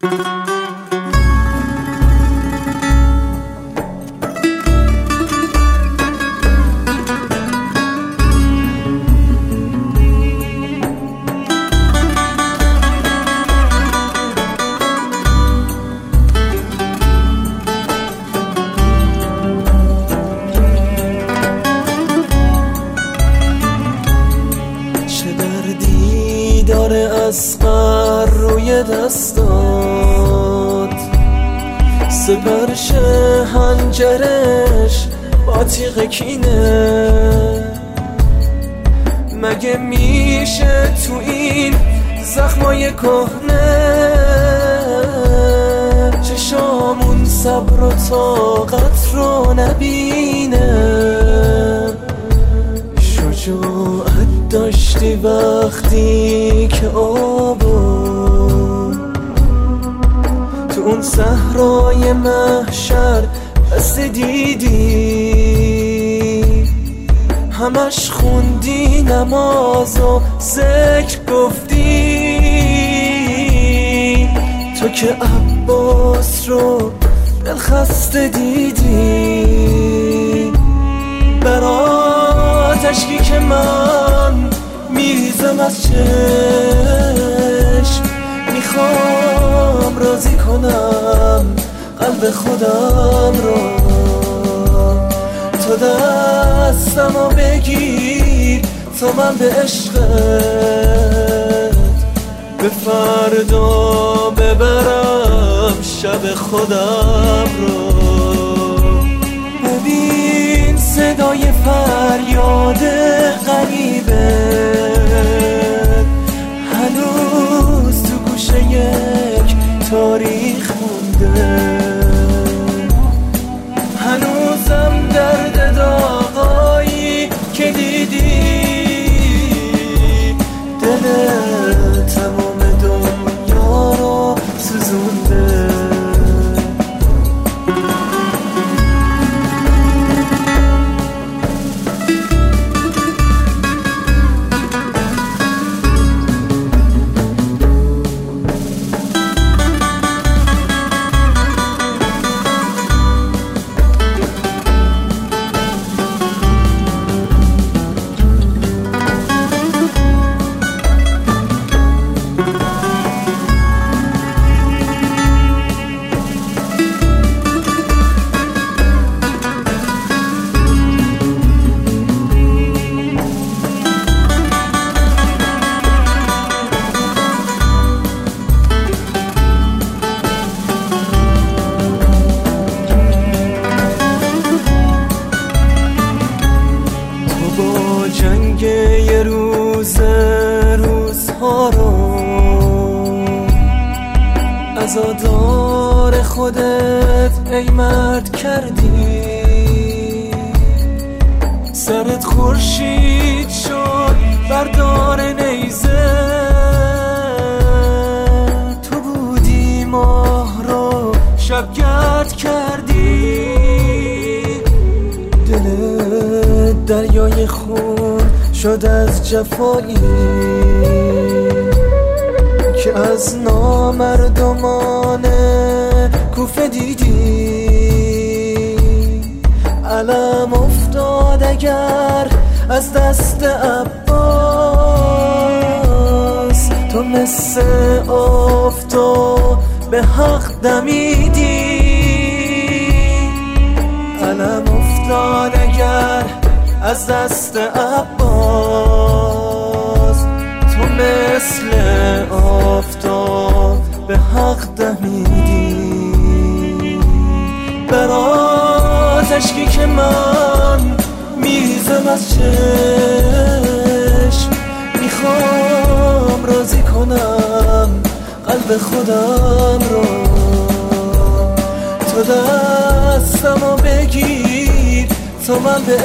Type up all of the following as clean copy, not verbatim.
اصغر روی دستات، سپرش هنجرش با تیغ کینه. مگه میشه تو این زخمای کهنه چشامون صبر و طاقت رو نبینه؟ شجاعت داشتی وقتی که آبو تو اون صحرای محشر بس دیدی، همش خوندی نماز و ذکر گفتی. تو که عباس رو دلخسته دیدی، برات اشکی که من میریزم از چشم، میخوام راضی کنم قلب خودم رو. تو دستمو بگیر تا من به عشقت به فردا ببرم شب خودم رو. ببین صدای فریاد غریبه هنوز تو گوشه یک تاریخ مونده، هنوزم درد داغایی که دیدی دل تمام دنیا رو سوزونده. جنگ یه روزها رو عزادار خودت ای مرد کردی. سرت خورشید شد بردار نیزه، تو بودی ماه رو شبگرد کردی. دلت دریای خون شد از جفایی که از نامردمان کوفه دیدی. علم افتاد اگر از دست عباس، تو مثل آفتاب به حق دمیدی. علم افتاد اگر از دست عباس، تو مثل آفتاب به حق دمیدی. برات اشکی که من میریزم از چشم، میخوام راضی کنم قلب خودم رو. تو دستمو بگیر تا من به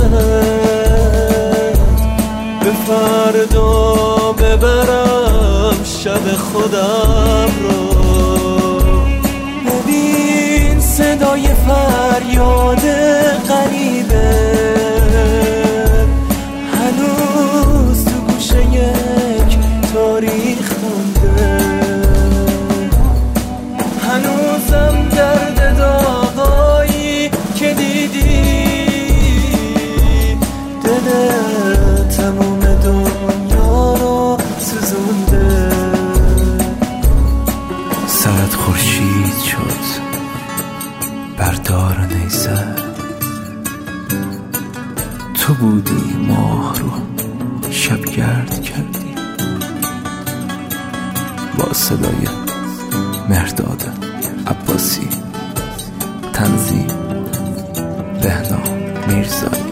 عشقت به فردا ببرم شب خودم رو. ببین صدای فریاد غریبه هنوز تو گوشه یک تاریخ مونده، بردار نیزه تو بودی، ماه رو شبگرد کردی با صدای مهرداد عباسی، تنظیم بهنام میرزایی.